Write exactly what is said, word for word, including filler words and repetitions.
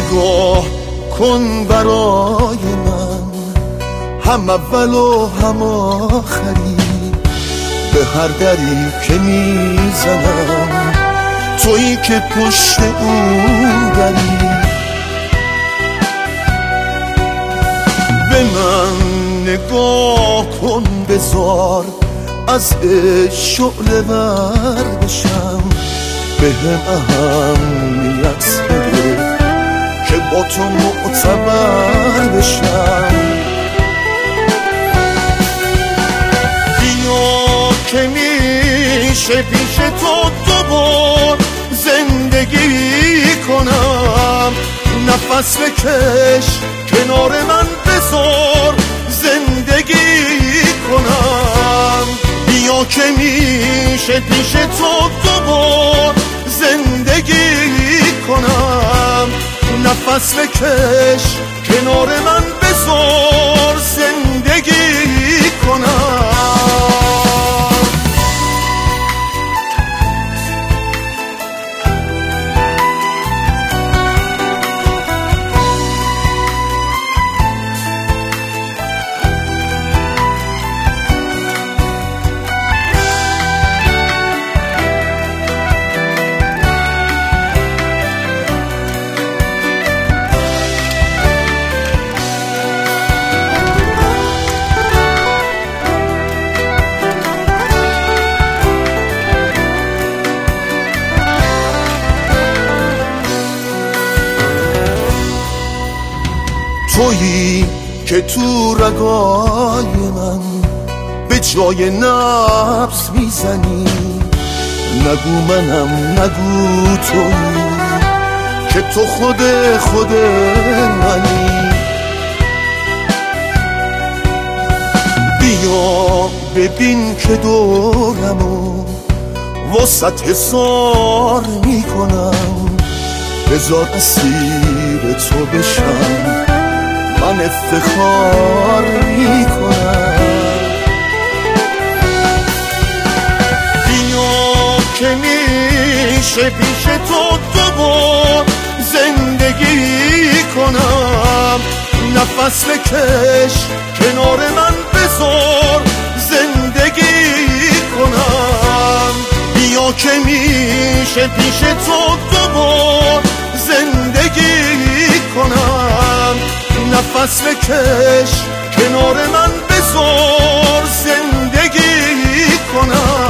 نگاه کن برای من، هم اول و هم آخری، به هر دری که میزنم تویی که پشت اون دری. به من نگاه کن بذار از شعله ور بشم، به هم اهمیت بده که با تو معتبر بشم. بیا که میشه پیش تو دوبار زندگی کنم، نفس بکش کنار من بذار زندگی کنم. بیا که میشه پیش تو دوبار زندگی کنم، نفس بکش کنار من بذار زندگی کنم. تویی که تو رگای من به جای نبض میزنی، نگو منم نگو تویی که تو خود خود منی. بیا ببین که دورمو وسط حصار میکنم، بذار اسیر تو بشم من افتخار میکنم. بیا که میشه پیش تو دوبار زندگی کنم، نفس بکش کنار من بذار زندگی کنم. بیا که میشه پیش تو دوبار زندگی کنم، نفس بکش کنار من بذار زندگی کنم.